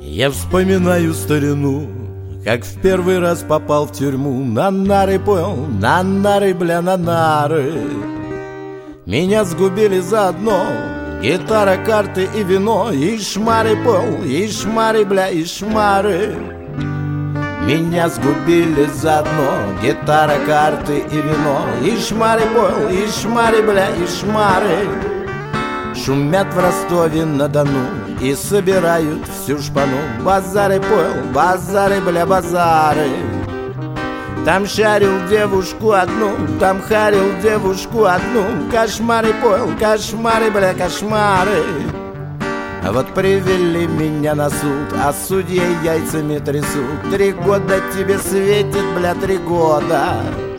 Я вспоминаю старину, как в первый раз попал в тюрьму. На нары понял, на нары, бля, на нары. Меня сгубили заодно гитара, карты и вино. И шмары понял, и шмары, бля, и шмары. Меня сгубили заодно гитара, карты и вино. И шмары понял, и шмары, бля, и шмары. Шумят в Ростове-на-Дону и собирают всю шпану. Базары понял, базары, бля, базары. Там шарил девушку одну, там харил девушку одну. Кошмары понял, кошмары, бля, кошмары. А вот привели меня на суд, а судья яйцами трясут. 3 года тебе светит, бля, 3 года.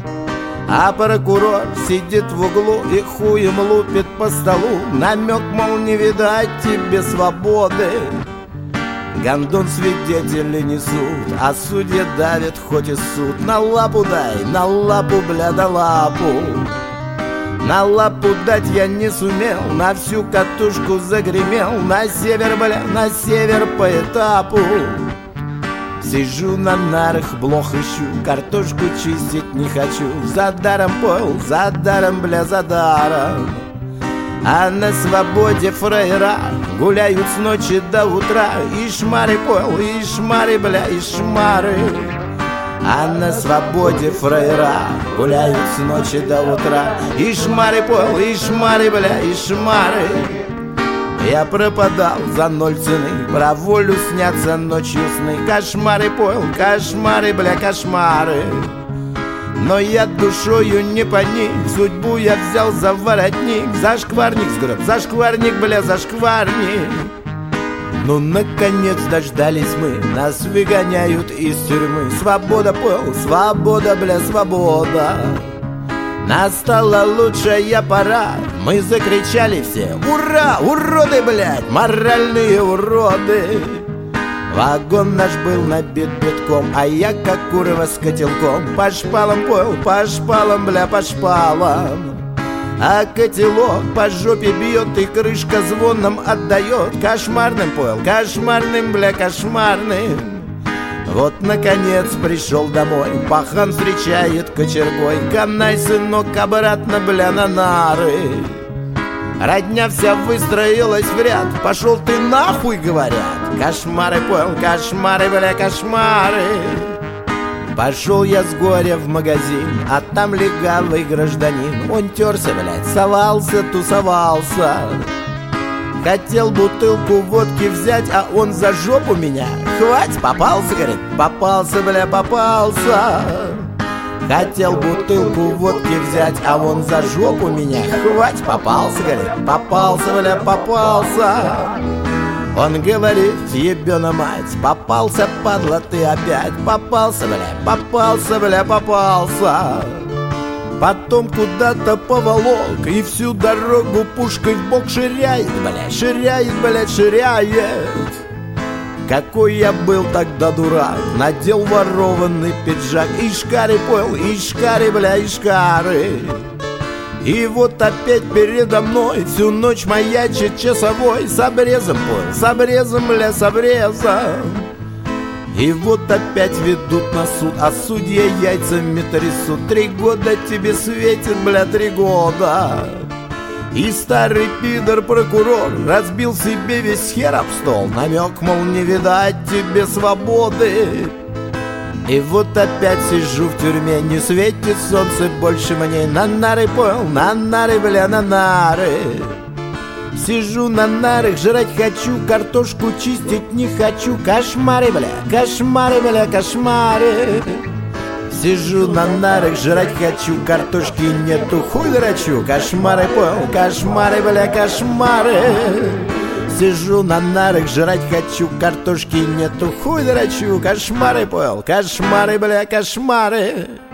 А прокурор сидит в углу и хуем лупит по столу. Намек, мол, не видать тебе свободы. Гондон свидетели несут, а судья давит хоть и суд. На лапу дай, на лапу, бля, да лапу. На лапу дать я не сумел, на всю катушку загремел. На север, бля, на север по этапу. Сижу на нарах, блох ищу, картошку чистить не хочу. За даром понял, за даром, бля, за даром. А на свободе фраера гуляют с ночи до утра. И шмары понял, и шмары, бля, и шмары. А на свободе фраера гуляют с ночи до утра. И шмары понял, и шмары, бля, и шмары. Я пропадал за 0 цены, про волю снятся ночью сны. Кошмары понял, кошмары, бля, кошмары. Но я душою не поник, судьбу я взял за воротник. Зашкварник сгреб, зашкварник, бля, зашкварник. Ну, наконец дождались мы, нас выгоняют из тюрьмы. Свобода, понял, свобода, бля, свобода. Настала лучшая пора, мы закричали все: ура, уроды, блядь, моральные уроды. Вагон наш был набит битком, а я как курва с котелком. По шпалам понял, по шпалам, бля, по шпалам. А котелок по жопе бьет и крышка звоном отдает. Кошмарным понял, кошмарным, бля, кошмарным. Вот, наконец, пришел домой, пахан встречает кочергой. Канай, сынок, обратно, бля, на нары. Родня вся выстроилась в ряд, пошел ты нахуй, говорят. Кошмары, понял, кошмары, бля, кошмары. Пошел я с горя в магазин, а там легавый гражданин. Он терся, блядь, совался, тусовался. Хотел бутылку водки взять, а он за жопу меня. Хватит, попался, говорит, попался, бля, попался. Хотел бутылку водки взять, а он за жопу меня. Хватит, попался, говорит, попался, бля, попался. Он говорит: ебена мать, попался, падла, ты опять. Попался, бля, попался, бля, попался. Потом куда-то поволок и всю дорогу пушкой в бок ширяет, бля, ширяет, блядь, ширяет. Какой я был тогда дурак, надел ворованный пиджак. Ишкари понял, ишкари, бля, ишкари. И вот опять передо мной всю ночь маячит часовой. С обрезом понял, с обрезом, бля, с обрезом. И вот опять ведут на суд, а судья яйцами трясут. 3 года тебе светит, бля, 3 года. И старый пидор-прокурор разбил себе весь хер об стол. Намек, мол, не видать тебе свободы. И вот опять сижу в тюрьме, не светит солнце больше мне. На нары понял, на нары, бля, на нары. Сижу на нарах, жрать хочу, картошку чистить не хочу. Кошмары, бля, кошмары, бля, кошмары. Сижу на нарах, жрать хочу, картошки нету, хуй драчу. Кошмары понял, кошмары, бля, кошмары. Сижу на нарах, жрать хочу, картошки нету, хуй драчу. Кошмары понял, кошмары, бля, кошмары.